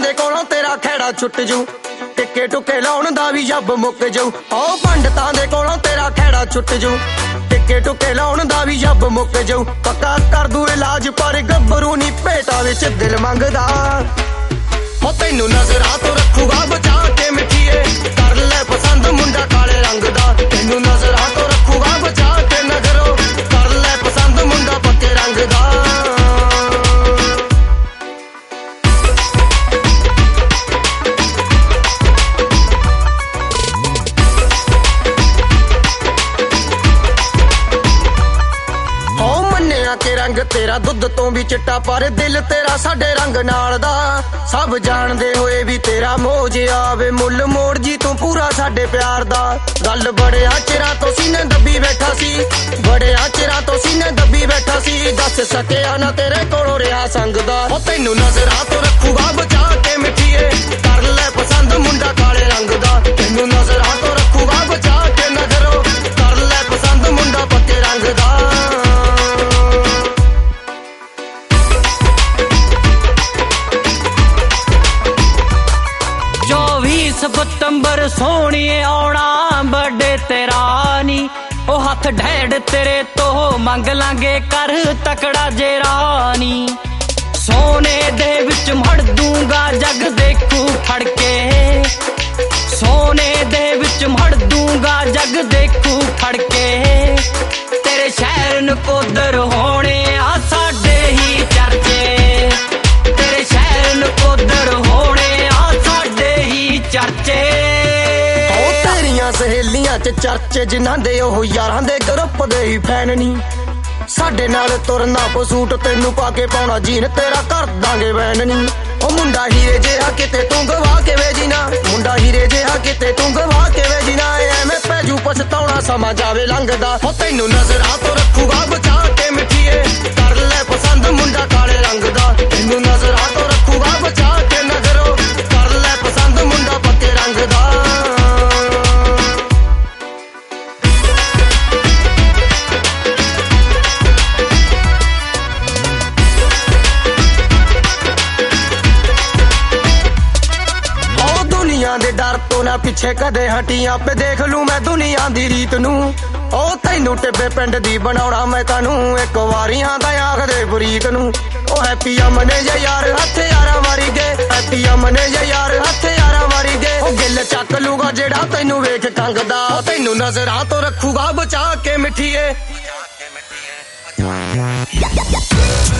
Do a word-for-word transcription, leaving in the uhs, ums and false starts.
दे कोलों तेरा खैड़ा छुट जू, टिक्के टुके लाउण दा भी जब मुक जाऊ। ओ पंडितां दे कोलों तेरा खैड़ा छुट जू, टिक्के टुके लाउण दा भी जब मुक जाऊ। पक्का कर दू इलाज पर गब्बरू नी भेटां विच दिल मंगदा। हो तैनू नजरां तो रखूगा बचा के मिठीए, कर ले पसंद मुंडा काले रंग दा। तैनू नजरां तो रखूगा बचा के नगरो, कर ले पसंद मुंडा पक्के रंग दा। के रंग तेरा दुध तो भी चिट्टा पर दिल तेरा साडे रंग नाल दा। सब जानदे होए भी तेरा मोह आवे मुल मोड़ जी तू पूरा साडे प्यार दा। गल बड़े चिरां तो सीने दबी बैठा सी, बड़े चिरां तो सीने दबी बैठा सी। दस सकिया ना तेरे कोलों रिहा संग दा। ओ तैनू नजरां तो रखूगा बचा के मिठीए, कर ले पसंद मुंडा काले रंग दा। तैनू नजरां तो रखूगा बचा के नगरो, कर ले पसंद मुंडा पक्के रंग दा। सितंबर सोहणीए आउणा बर्थडे तेरा नी, ओ हथ ढेड़ तेरे तो मंग लांगे कर तकड़ा जे रानी। सोने दे विच मड़ दूंगा जग देखू फड़के, सोने दे विच मड़ दूंगा जग देखू फड़के। तेरे शहर नकोदर होने आ साडे ही चर्चे, तेरे शहर नकोदर होने आ साडे ही चर्चे। सहेलियां च चर्चे जिन्हां दे ओह यारां दे ग्रुप दे ही फैन नी। साडे नाल तुरना पसूट तैनू पाके पाउणा जीन तेरा कर दांगे बैन नी। ओ मुंडा हीरे जिहा किते तू गवा के वेजी ना, मुंडा हीरे जिहा किते तू गवा के वेजी ना। एवें पैजू पछताउणा समा जावे लंघदा। ओ तैनू नजरां तो रखूगा बचा के मिठीए, कर ले पसंद मुंडा काले रंग दा। तैनू नजरां तो रखूगा बचा के नगरो, कर ले पसंद मुंडा पक्के रंग दा। दे डर तो ना पिछे कदे हटियां पे देख लू मैं दुनिया दी रीत नू। ओ तैनू टिब्बे पिंड दी बनाउणा मैं तानू एक वारी आंदा आखदे बरीक नू। ओ हैप्पी अमने जे यार हथ यारा मारी गए, हैप्पी अमने जे यार हथ यारा मारी गए। ओ गिल चक लूगा जेड़ा तैनू वेख कंगदा। तैनू नजरां तो रखूगा बचा के मिठीए।